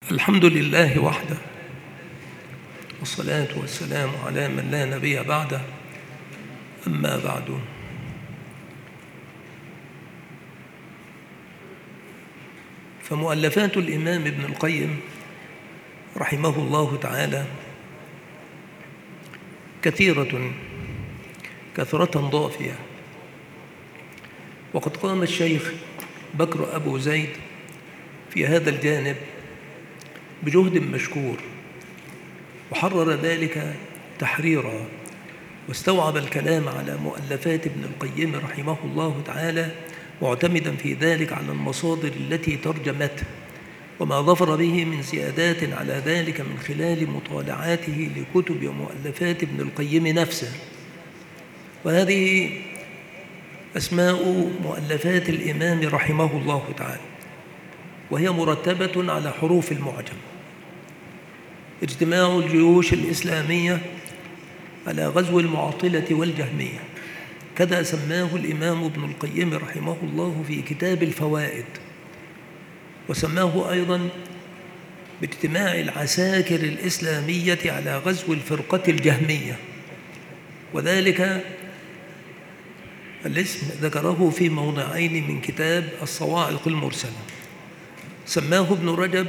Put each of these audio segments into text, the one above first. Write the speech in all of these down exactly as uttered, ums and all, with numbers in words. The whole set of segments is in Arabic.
الحمد لله وحده، والصلاة والسلام على من لا نبي بعده. أما بعد، فمؤلفات الإمام ابن القيم رحمه الله تعالى كثيرة كثرة ضافية، وقد قام الشيخ بكر أبو زيد في هذا الجانب بجهد مشكور، وحرر ذلك تحريرا، واستوعب الكلام على مؤلفات ابن القيم رحمه الله تعالى، معتمدا في ذلك على المصادر التي ترجمته، وما ظفر به من زيادات على ذلك من خلال مطالعاته لكتب ومؤلفات ابن القيم نفسه. وهذه أسماء مؤلفات الإمام رحمه الله تعالى، وهي مرتبة على حروف المعجم: اجتماع الجيوش الإسلامية على غزو المعطلة والجهمية، كذا سماه الإمام ابن القيم رحمه الله في كتاب الفوائد، وسماه أيضا باجتماع العساكر الإسلامية على غزو الفرقة الجهمية، وذلك الاسم ذكره في موضعين من كتاب الصواعق المرسلة. سماه ابن رجب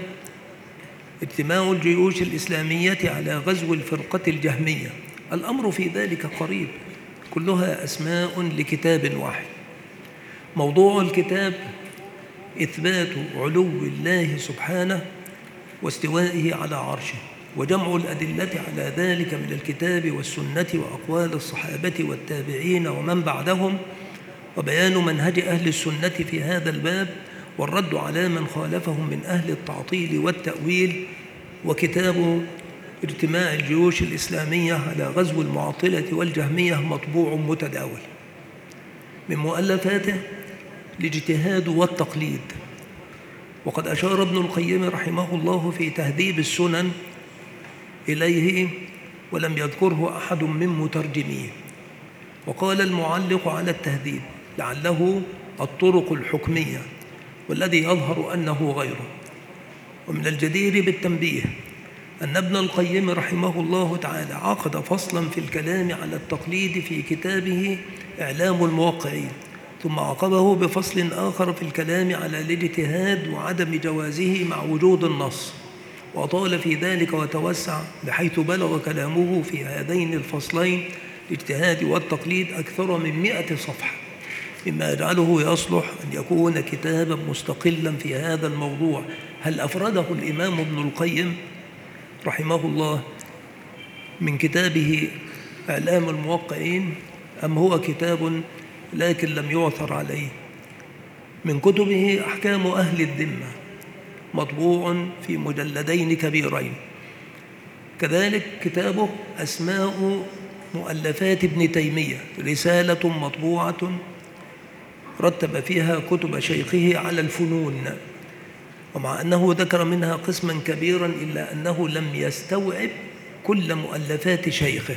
اجتماع الجيوش الإسلامية على غزو الفرقة الجهمية. الأمر في ذلك قريب، كلها أسماء لكتاب واحد. موضوع الكتاب إثبات علو الله سبحانه واستوائه على عرشه، وجمع الأدلة على ذلك من الكتاب والسنة وأقوال الصحابة والتابعين ومن بعدهم، وبيان منهج أهل السنة في هذا الباب، والرد على من خالفهم من أهل التعطيل والتأويل. وكتاب اجتماع الجيوش الإسلامية على غزو المعطلة والجهمية مطبوع متداول. من مؤلفاته الاجتهاد والتقليد، وقد أشار ابن القيم رحمه الله في تهذيب السنن إليه ولم يذكره أحد من مترجميه. وقال المعلق على التهذيب: لعله الطرق الحكمية، والذي يظهر أنه غيره. ومن الجدير بالتنبيه أن ابن القيم رحمه الله تعالى عقد فصلا في الكلام على التقليد في كتابه إعلام الموقعين، ثم عقبه بفصل آخر في الكلام على الاجتهاد وعدم جوازه مع وجود النص، وأطال في ذلك وتوسع، بحيث بلغ كلامه في هذين الفصلين الاجتهاد والتقليد أكثر من مئة صفحة، مما يجعله يصلح أن يكون كتابا مستقلا في هذا الموضوع. هل أفرده الإمام ابن القيم رحمه الله من كتابه إعلام الموقعين، أم هو كتاب لكن لم يعثر عليه؟ من كتبه أحكام أهل الذمة، مطبوع في مجلدين كبيرين. كذلك كتابه أسماء مؤلفات ابن تيمية، رسالة مطبوعة رتب فيها كتب شيخه على الفنون، ومع أنه ذكر منها قسما كبيرا إلا أنه لم يستوعب كل مؤلفات شيخه.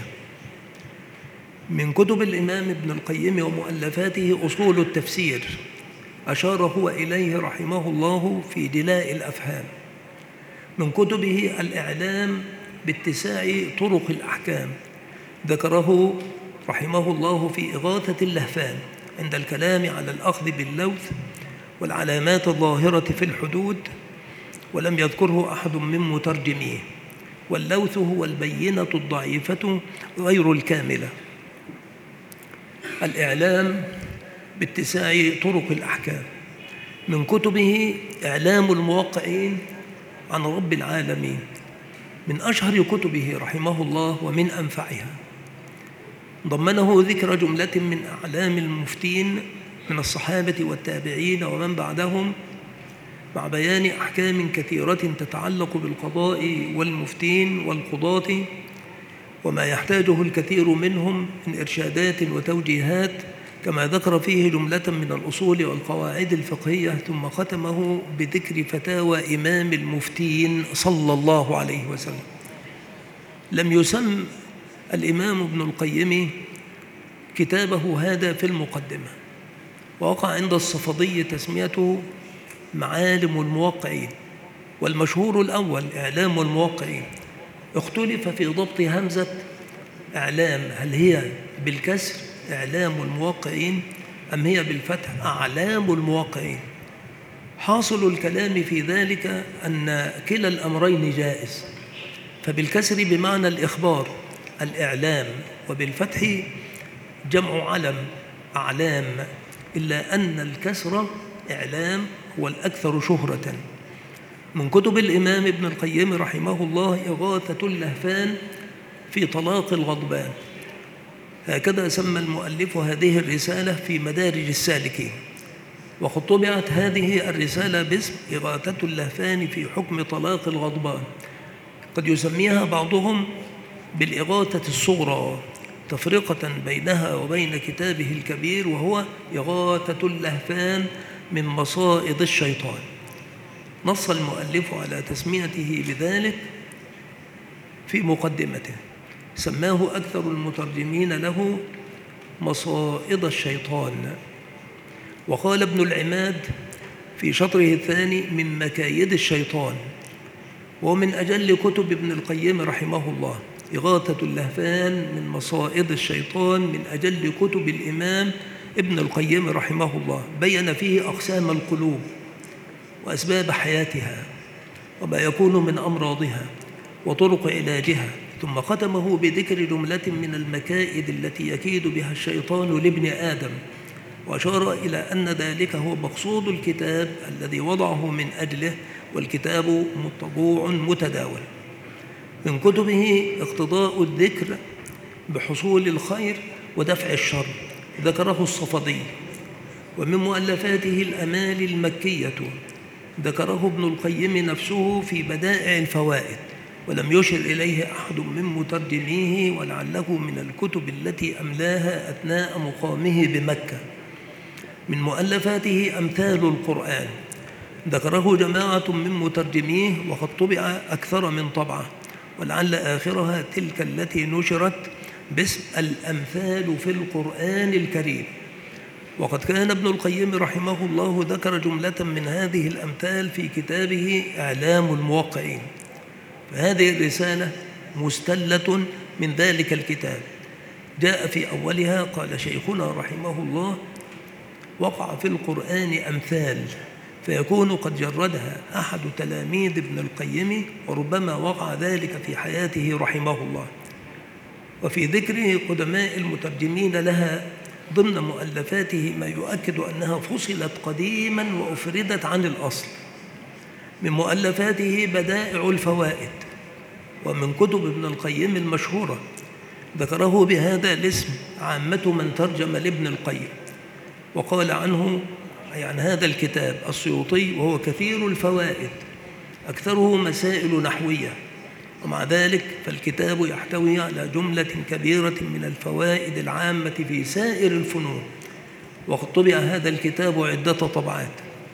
من كتب الإمام ابن القيم ومؤلفاته أصول التفسير، أشار هو إليه رحمه الله في دلاء الأفهام. من كتبه الإعلام باتساع طرق الأحكام، ذكره رحمه الله في إغاثة اللهفان عند الكلام على الأخذ باللوث والعلامات الظاهرة في الحدود، ولم يذكره أحد من مترجميه. واللوث هو البينة الضعيفة غير الكاملة. الإعلام باتساع طرق الأحكام. من كتبه إعلام الموقعين عن رب العالمين، من أشهر كتبه رحمه الله ومن أنفعها. ضمنه ذكر جملة من أعلام المفتين من الصحابة والتابعين ومن بعدهم، مع بيان أحكام كثيرة تتعلق بالقضاء والمفتين والقضاة، وما يحتاجه الكثير منهم من إرشادات وتوجيهات، كما ذكر فيه جملة من الأصول والقواعد الفقهية، ثم ختمه بذكر فتاوى إمام المفتين صلى الله عليه وسلم. لم يسم الإمام ابن القيم كتابه هذا في المقدمة، ووقع عند الصفدي تسميته معالم الموقعين، والمشهور الأول إعلام الموقعين. اختلف في ضبط همزة إعلام، هل هي بالكسر إعلام الموقعين أم هي بالفتح أعلام الموقعين؟ حاصل الكلام في ذلك أن كلا الأمرين جائز، فبالكسر بمعنى الإخبار الإعلام، وبالفتح جمع علم أعلام، إلا أن الكسر إعلام هو الأكثر شهرة. من كتب الإمام ابن القيم رحمه الله إغاثة اللهفان في طلاق الغضبان، هكذا سمى المؤلف هذه الرسالة في مدارج السالكين. وقد طبعت هذه الرسالة باسم إغاثة اللهفان في حكم طلاق الغضبان. قد يسميها بعضهم بالإغاثة الصغرى تفرقة بينها وبين كتابه الكبير، وهو إغاثة اللهفان من مصائد الشيطان. نص المؤلف على تسميته بذلك في مقدمته، سماه أكثر المترجمين له مصائد الشيطان. وقال ابن العماد في شطره الثاني من مكايد الشيطان، ومن أجل كتب ابن القيم رحمه الله إغاثة اللهفان من مصائد الشيطان، من أجل كتب الإمام ابن القيم رحمه الله. بين فيه أقسام القلوب وأسباب حياتها وما يكون من أمراضها وطرق علاجها، ثم ختمه بذكر جملة من المكائد التي يكيد بها الشيطان لابن آدم، وأشار إلى أن ذلك هو مقصود الكتاب الذي وضعه من أجله، والكتاب مطبوع متداول. من كتبه اقتضاء الذكر بحصول الخير ودفع الشر، ذكره الصفدي. ومن مؤلفاته الأمال المكية، ذكره ابن القيم نفسه في بدائع الفوائد، ولم يشر إليه أحد من مترجميه، ولعله من الكتب التي أملاها أثناء مقامه بمكة. من مؤلفاته أمثال القرآن، ذكره جماعة من مترجميه، وقد طبع أكثر من طبعة، ولعل آخرها تلك التي نشرت باسم الأمثال في القرآن الكريم. وقد كان ابن القيم رحمه الله ذكر جملة من هذه الأمثال في كتابه إعلام الموقعين، فهذه الرسالة مستلة من ذلك الكتاب. جاء في أولها قال شيخنا رحمه الله: وقع في القرآن أمثال، فيكون قد جردها أحد تلاميذ ابن القيم، وربما وقع ذلك في حياته رحمه الله. وفي ذكره قدماء المترجمين لها ضمن مؤلفاته ما يؤكد أنها فصلت قديما وأفردت عن الأصل. من مؤلفاته بدائع الفوائد، ومن كتب ابن القيم المشهورة ذكره بهذا الاسم عامة من ترجم لابن القيم، وقال عنه عن هذا الكتاب السيوطي: وهو كثير الفوائد أكثره مسائل نحوية، ومع ذلك فالكتاب يحتوي على جملة كبيرة من الفوائد العامة في سائر الفنون، وقد طبع هذا الكتاب عدة طبعات.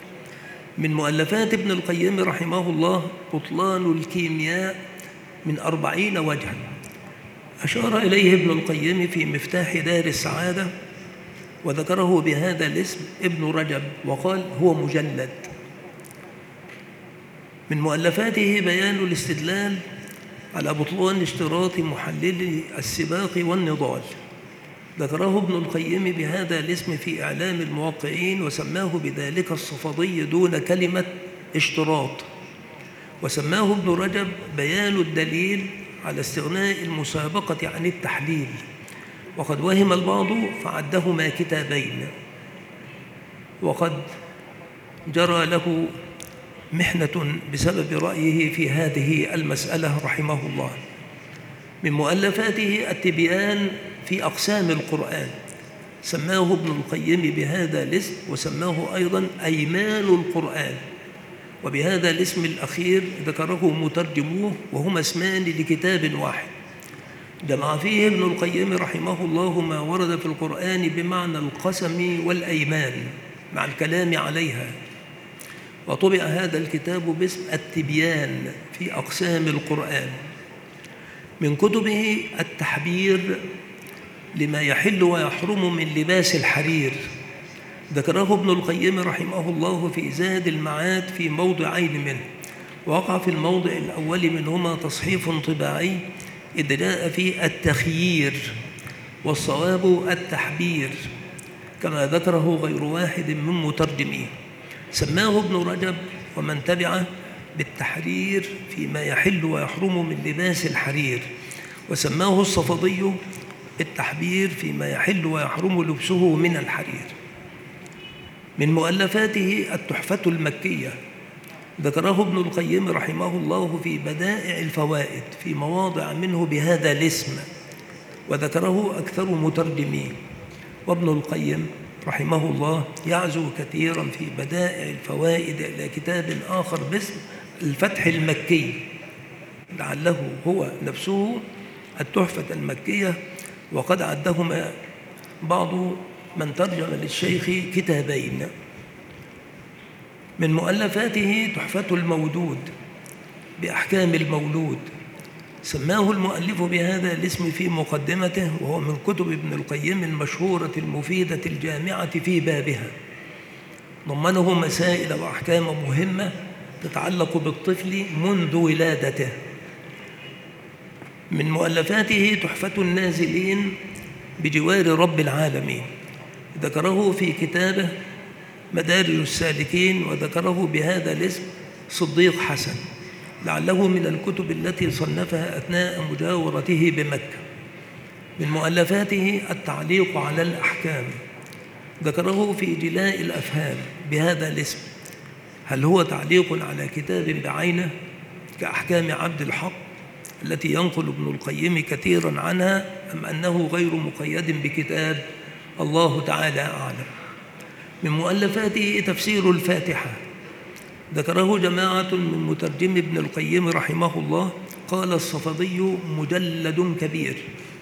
من مؤلفات ابن القيم رحمه الله بطلان الكيمياء من أربعين وجها، أشار إليه ابن القيم في مفتاح دار السعادة، وذكره بهذا الاسم ابن رجب، وقال هو مجلد. من مؤلفاته بيان الاستدلال على بطلان اشتراط محلل السباق والنضال، ذكره ابن القيم بهذا الاسم في إعلام الموقعين، وسماه بذلك الصفدي دون كلمة اشتراط. وسماه ابن رجب بيان الدليل على استغناء المسابقة عن التحليل، وقد وهم البعض فعدهما كتابين، وقد جرى له محنة بسبب رأيه في هذه المسألة رحمه الله. من مؤلفاته التبيان في أقسام القرآن، سماه ابن القيم بهذا الاسم، وسماه أيضا أيمان القرآن، وبهذا الاسم الأخير ذكره مترجموه، وهما اسمان لكتاب واحد. جمع فيه ابن القيم رحمه الله ما ورد في القرآن بمعنى القسم والأيمان مع الكلام عليها، وطبع هذا الكتاب باسم التبيان في أقسام القرآن. من كتبه التحبير لما يحل ويحرم من لباس الحرير، ذكره ابن القيم رحمه الله في زاد المعاد في موضعين منه، وقع في الموضع الأول منهما تصحيف طباعي إذ جاء فيه التخيير، والصواب التحبير كما ذكره غير واحد من مترجميه. سماه ابن رجب ومن تبعه بالتحرير فيما يحل ويحرم من لباس الحرير، وسماه الصفدي التحبير فيما يحل ويحرم لبسه من الحرير. من مؤلفاته التحفة المكية، ذكره ابن القيم رحمه الله في بدائع الفوائد في مواضع منه بهذا الاسم، وذكره أكثر مترجمين. وابن القيم رحمه الله يعزو كثيرا في بدائع الفوائد إلى كتاب آخر باسم الفتح المكي، لعله هو نفسه التحفة المكية، وقد عدهما بعض من ترجم للشيخ كتابين. من مؤلفاته تحفة المودود بأحكام المولود، سماه المؤلف بهذا الاسم في مقدمته، وهو من كتب ابن القيم المشهورة المفيدة الجامعة في بابها. ضمنه مسائل وأحكام مهمة تتعلق بالطفل منذ ولادته. من مؤلفاته تحفة النازلين بجوار رب العالمين، ذكره في كتابه مدارج السالكين، وذكره بهذا الاسم صديق حسن، لعله من الكتب التي صنفها أثناء مجاورته بمكة. من مؤلفاته التعليق على الأحكام، ذكره في جلاء الأفهام بهذا الاسم. هل هو تعليق على كتاب بعينه كأحكام عبد الحق التي ينقل ابن القيم كثيرا عنها، أم أنه غير مقيد بكتاب؟ الله تعالى أعلم. من مؤلفاته تفسير الفاتحة، ذكره جماعة من مترجم ابن القيم رحمه الله. قال الصفدي مجلد كبير،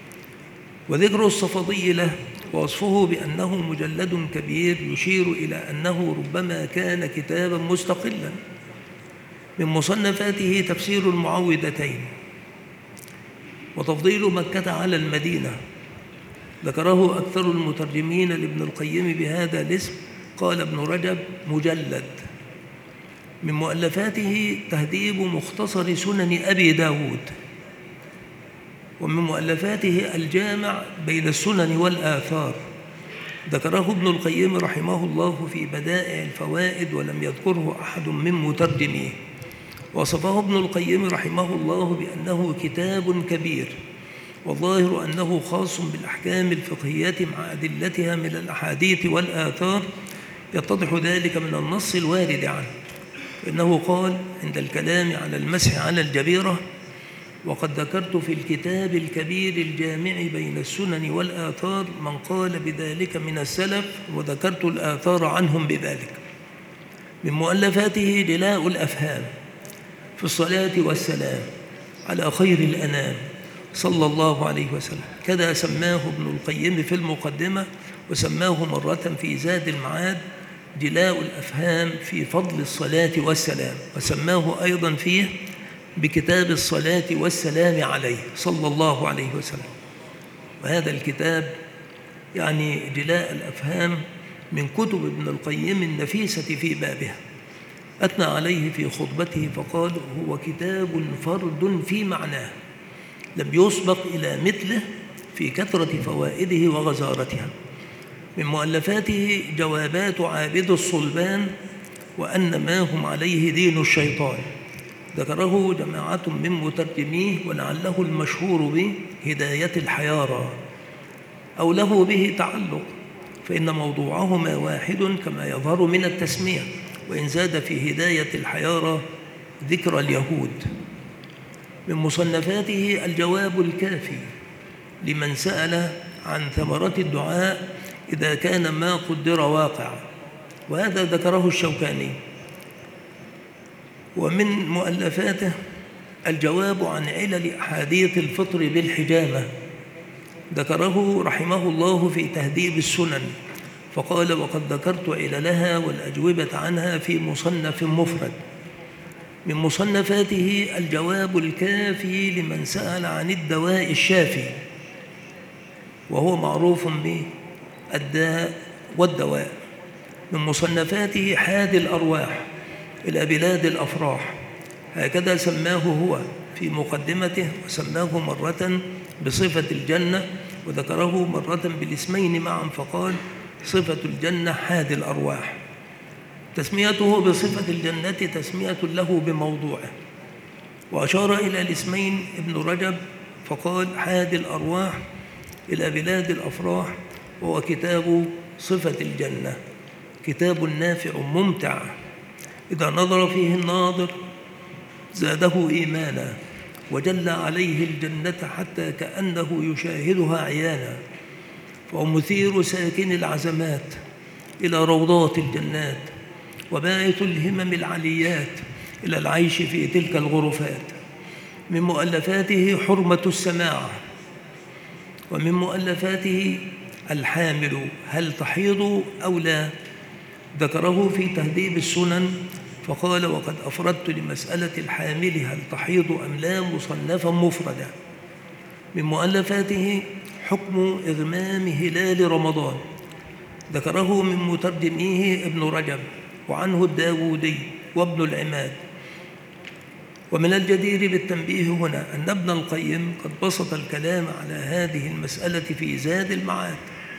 وذكر الصفدي له ووصفه بأنه مجلد كبير يشير إلى أنه ربما كان كتابا مستقلا. من مصنفاته تفسير المعوذتين وتفضيل مكة على المدينة، ذكره أكثر المترجمين لابن القيم بهذا الاسم. قال ابن رجب مجلد. من مؤلفاته تهذيب مختصر سنن أبي داود، ومن مؤلفاته الجامع بين السنن والآثار، ذكره ابن القيم رحمه الله في بدائع الفوائد ولم يذكره أحد من مترجميه. وصفه ابن القيم رحمه الله بأنه كتاب كبير، والظاهر أنه خاص بالأحكام الفقهية مع أدلتها من الأحاديث والآثار، يتضح ذلك من النص الوارد عنه، إنه قال عند الكلام على المسح على الجبيرة: وقد ذكرت في الكتاب الكبير الجامع بين السنن والآثار من قال بذلك من السلف، وذكرت الآثار عنهم بذلك. من مؤلفاته جلاء الأفهام في الصلاة والسلام على خير الأنام صلى الله عليه وسلم، كذا سماه ابن القيم في المقدمة، وسماه مرة في زاد المعاد جلاء الأفهام في فضل الصلاة والسلام، وسماه أيضا فيه بكتاب الصلاة والسلام عليه صلى الله عليه وسلم. وهذا الكتاب يعني جلاء الأفهام من كتب ابن القيم النفيسة في بابها. أثنى عليه في خطبته فقال: هو كتاب فرد في معناه، لم يسبق إلى مثله في كثرة فوائده وغزارتها. من مؤلفاته جوابات عابد الصلبان وأن ما هم عليه دين الشيطان، ذكره جماعة من مترجميه، ولعله المشهور به هداية الحيارى، أو له به تعلق، فإن موضوعهما واحد كما يظهر من التسمية، وإن زاد في هداية الحيارى ذكر اليهود. من مصنفاته الجواب الكافي لمن سأل عن ثمرة الدعاء إذا كان ما قدر واقع، وهذا ذكره الشوكاني. ومن مؤلفاته الجواب عن علل أحاديث الفطر بالحجامة، ذكره رحمه الله في تهذيب السنن، فقال: وقد ذكرت عللها والأجوبة عنها في مصنف مفرد. من مصنفاته الجواب الكافي لمن سأل عن الدواء الشافي، وهو معروف بالداء والدواء. من مصنفاته حاد الأرواح إلى بلاد الأفراح، هكذا سماه هو في مقدمته، وسماه مرة بصفة الجنة، وذكره مرة بالاسمين معا فقال صفة الجنة حادي الأرواح. تسميته بصفة الجنة تسمية له بموضوعه، وأشار إلى الاسمين ابن رجب فقال حادي الأرواح إلى بلاد الأفراح، وهو كتاب صفة الجنة، كتاب نافع ممتع إذا نظر فيه الناظر زاده إيمانا، وجل عليه الجنة حتى كأنه يشاهدها عيانا، فهو مثير ساكن العزمات إلى روضات الجنات، وباعث الهمم العليات إلى العيش في تلك الغرفات. من مؤلفاته حرمة السماع، ومن مؤلفاته الحامل هل تحيض أو لا، ذكره في تهذيب السنن فقال وقد أفردت لمسألة الحامل هل تحيض أم لا مصنفا مفردا. من مؤلفاته حكم إغمام هلال رمضان، ذكره من مترجميه ابن رجب وعنه الداودي وابن العماد. ومن الجدير بالتنبيه هنا أن ابن القيم قد بسط الكلام على هذه المسألة في زاد المعاد.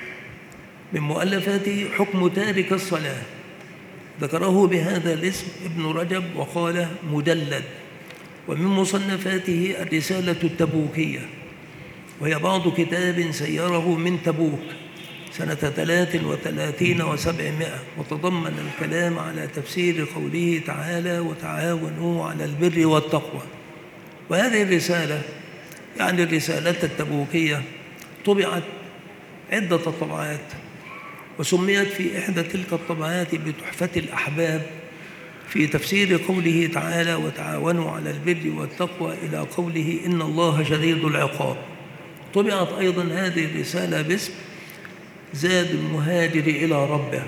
من مؤلفاته حكم تارك الصلاة، ذكره بهذا الاسم ابن رجب وقال مدلد. ومن مصنفاته الرسالة التبوكية، وهي بعض كتاب سيره من تبوك سنة ثلاث وثلاثين وسبعمائة، وتضمن الكلام على تفسير قوله تعالى وتعاونوا على البر والتقوى. وهذه الرسالة يعني الرسالة التبوكية طبعت عدة طبعات، وسميت في إحدى تلك الطبعات بتحفة الأحباب في تفسير قوله تعالى وتعاونوا على البر والتقوى إلى قوله إن الله شديد العقاب. طبعت أيضا هذه الرسالة باسم زاد المهاجر إلى ربه،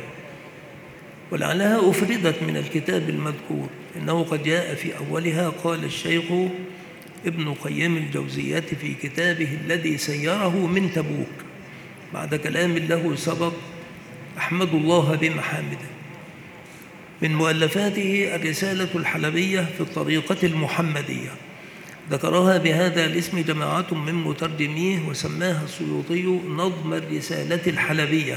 ولعلها أفردت من الكتاب المذكور، إنه قد جاء في أولها قال الشيخ ابن قيم الجوزية في كتابه الذي سيره من تبوك بعد كلام له سبق أحمد الله بمحامده. من مؤلفاته الرسالة الحلبية في الطريقة المحمدية، ذكرها بهذا الاسم جماعة من مترجميه، وسماها السيوطي نظم الرسالة الحلبية.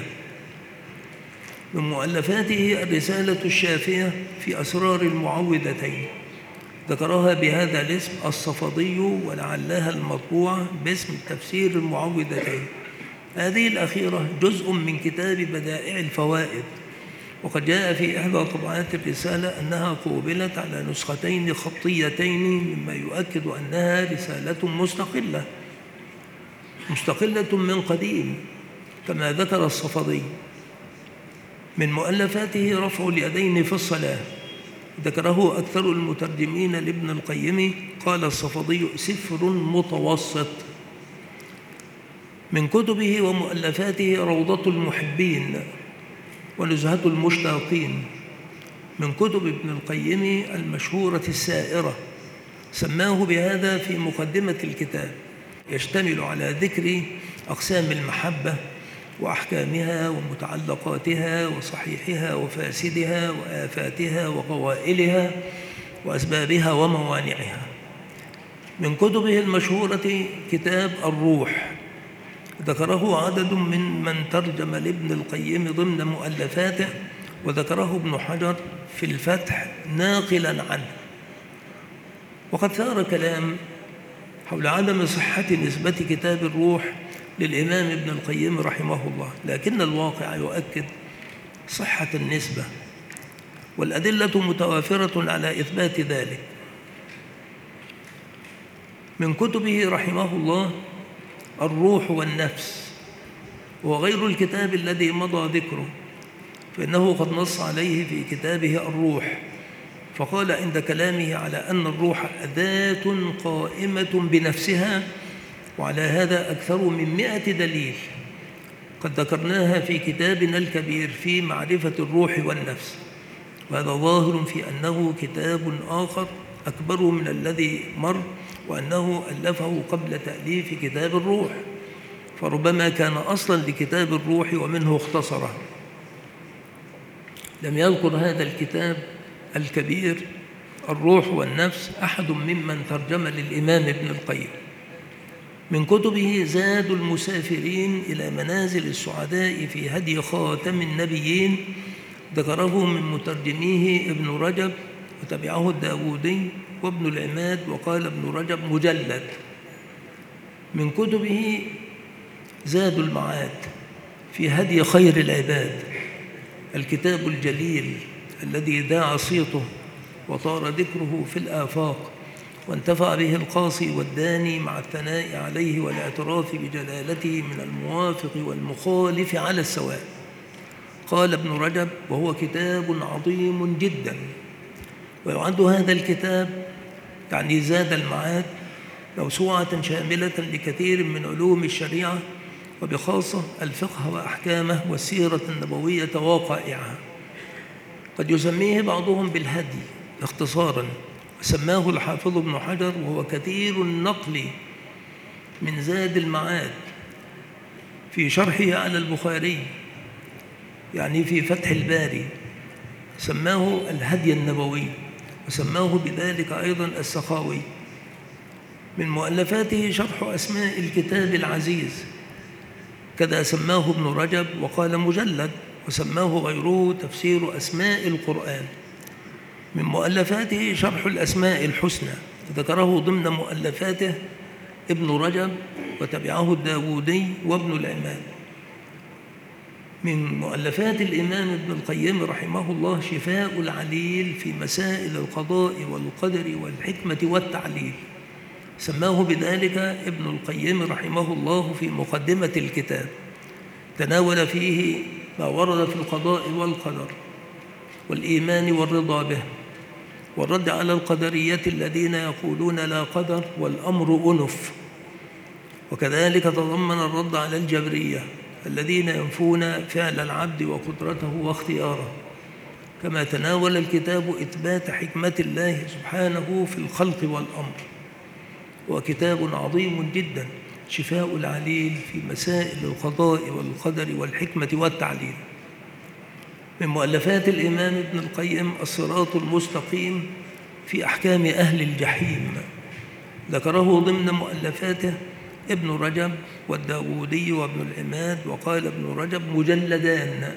من مؤلفاته الرسالة الشافية في أسرار المعوذتين، ذكرها بهذا الاسم الصفدي، ولعلها المطبوعة باسم تفسير المعوذتين. هذه الأخيرة جزء من كتاب بدائع الفوائد، وقد جاء في إحدى طبعات الرسالة أنها قوبلت على نسختين خطيتين، مما يؤكد أنها رسالة مستقلة مستقلة من قديم كما ذكر الصفدي. من مؤلفاته رفع اليدين في الصلاة، ذكره أكثر المترجمين لابن القيم، قال الصفدي سفر متوسط. من كتبه ومؤلفاته روضة المحبين ونزهة المشتاقين. من كتب ابن القيم المشهورة السائرة، سماه بهذا في مقدمة الكتاب، يشتمل على ذكر أقسام المحبة وأحكامها ومتعلقاتها وصحيحها وفاسدها وآفاتها وقوائلها وأسبابها وموانعها. من كتبه المشهورة كتاب الروح، ذكره عدد من من ترجم لابن القيم ضمن مؤلفاته، وذكره ابن حجر في الفتح ناقلا عنه. وقد ثار كلام حول عدم صحة نسبة كتاب الروح للإمام ابن القيم رحمه الله، لكن الواقع يؤكد صحة النسبة، والأدلة متوافرة على إثبات ذلك. من كتبه رحمه الله الروح والنفس، وغير الكتاب الذي مضى ذكره، فإنه قد نص عليه في كتابه الروح، فقال عند كلامه على أن الروح ذات قائمة بنفسها، وعلى هذا أكثر من مئة دليل قد ذكرناها في كتابنا الكبير في معرفة الروح والنفس. وهذا ظاهر في أنه كتاب آخر أكبر من الذي مر، وأنه ألفه قبل تأليف كتاب الروح، فربما كان أصلا لكتاب الروح ومنه اختصره. لم يذكر هذا الكتاب الكبير الروح والنفس أحد ممن ترجم للإمام ابن القيم. من كتبه زاد المسافرين إلى منازل السعداء في هدي خاتم النبيين، ذكره من مترجميه ابن رجب وتبعه الداودي وابن العماد، وقال ابن رجب مجلد. من كتبه زاد المعاد في هدي خير العباد، الكتاب الجليل الذي ذاع صيته وطار ذكره في الآفاق، وانتفع به القاصي والداني مع الثناء عليه والاعتراف بجلالته من الموافق والمخالف على السواء. قال ابن رجب: وهو كتاب عظيم جدا. ويعد هذا الكتاب يعني زاد المعاد موسوعة شاملة لكثير من علوم الشريعة، وبخاصة الفقه وأحكامه والسيرة النبوية ووقائعها. قد يسميه بعضهم بالهدي اختصارا، وسماه الحافظ ابن حجر وهو كثير النقل من زاد المعاد في شرحه على البخاري، يعني في فتح الباري سماه الهدي النبوي، وسماه بذلك أيضا السخاوي. من مؤلفاته شرح أسماء الكتاب العزيز، كذا سماه ابن رجب وقال مجلد، وسماه غيره تفسير أسماء القرآن. من مؤلفاته شرح الأسماء الحسنى، ذكره ضمن مؤلفاته ابن رجب وتبعه الداودي وابن العماد. من مؤلفات الإمام ابن القيم رحمه الله شفاء العليل في مسائل القضاء والقدر والحكمة والتعليل، سماه بذلك ابن القيم رحمه الله في مقدمة الكتاب. تناول فيه ما ورد في القضاء والقدر والإيمان والرضا به، والرد على القدرية الذين يقولون لا قدر والأمر أنف، وكذلك تضمن الرد على الجبرية الذين ينفون فعل العبد وقدرته واختياره. كما تناول الكتاب إثبات حكمة الله سبحانه في الخلق والأمر، وكتاب عظيم جدا شفاء العليل في مسائل القضاء والقدر والحكمة والتعليل. من مؤلفات الإمام ابن القيم الصراط المستقيم في أحكام أهل الجحيم، ذكره ضمن مؤلفاته ابن رجب والداودي وابن العماد، وقال ابن رجب مجلدان.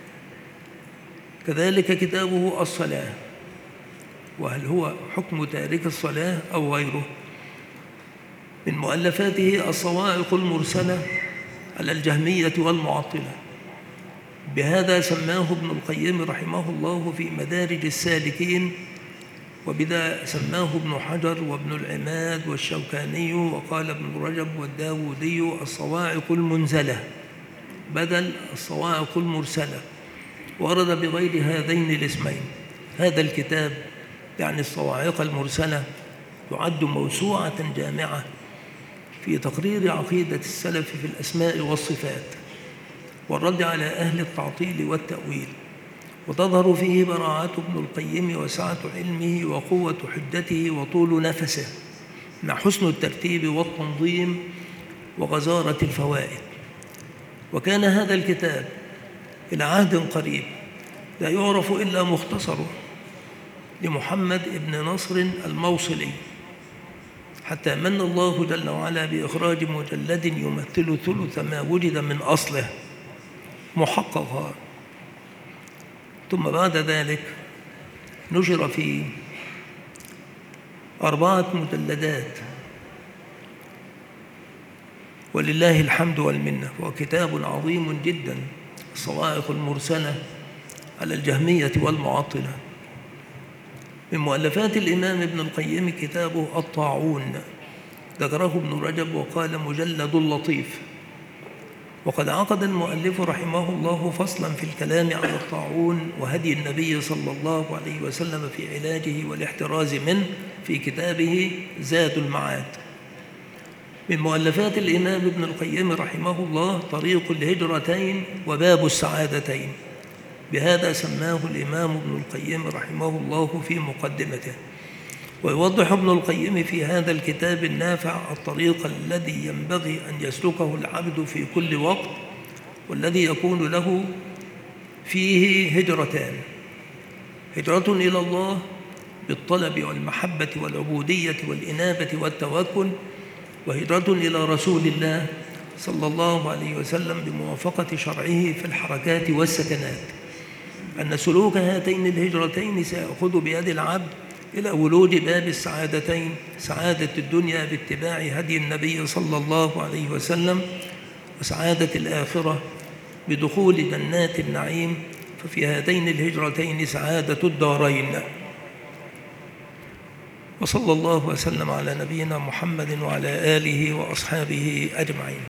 كذلك كتابه الصلاة، وهل هو حكم تارك الصلاة أو غيره. من مؤلفاته الصواعق المرسلة على الجهمية والمعطلة، بهذا سماه ابن القيم رحمه الله في مدارج السالكين، وبذا سماه ابن حجر وابن العماد والشوكاني، وقال ابن رجب والداودي الصواعق المنزلة بدل الصواعق المرسلة، ورد بغير هذين الاسمين. هذا الكتاب يعني الصواعق المرسلة يعد موسوعة جامعة في تقرير عقيدة السلف في الأسماء والصفات والرد على أهل التعطيل والتأويل، وتظهر فيه براعة ابن القيم وسعة علمه وقوة حجته وطول نفسه، مع حسن الترتيب والتنظيم وغزارة الفوائد. وكان هذا الكتاب إلى عهد قريب لا يعرف إلا مختصره لمحمد بن نصر الموصلي، حتى من الله جل وعلا بإخراج مجلد يمثل ثلث ما وجد من أصله محققا. ثم بعد ذلك نشر في أربعة مجلدات ولله الحمد والمنة، وكتاب عظيم جدا الصواعق المرسلة على الجهمية والمعطلة. من مؤلفات الإمام ابن القيم كتابه الطاعون، ذكره ابن رجب وقال مجلد لطيف. وقد عقد المؤلف رحمه الله فصلا في الكلام على الطاعون وهدي النبي صلى الله عليه وسلم في علاجه والاحتراز منه في كتابه زاد المعاد. من مؤلفات الإمام ابن القيم رحمه الله طريق الهجرتين وباب السعادتين، بهذا سماه الإمام ابن القيم رحمه الله في مقدمته. ويوضح ابن القيم في هذا الكتاب النافع الطريق الذي ينبغي أن يسلكه العبد في كل وقت، والذي يكون له فيه هجرتان: هجرة إلى الله بالطلب والمحبة والعبودية والإنابة والتوكل، وهجرة إلى رسول الله صلى الله عليه وسلم بموافقة شرعه في الحركات والسكنات. أن سلوك هاتين الهجرتين سيأخذ بيد العبد إلى ولوج باب السعادتين، سعادة الدنيا باتباع هدي النبي صلى الله عليه وسلم، وسعادة الآخرة بدخول جنات النعيم. ففي هاتين الهجرتين سعادة الدارين. وصلى الله وسلم على نبينا محمد وعلى آله وأصحابه أجمعين.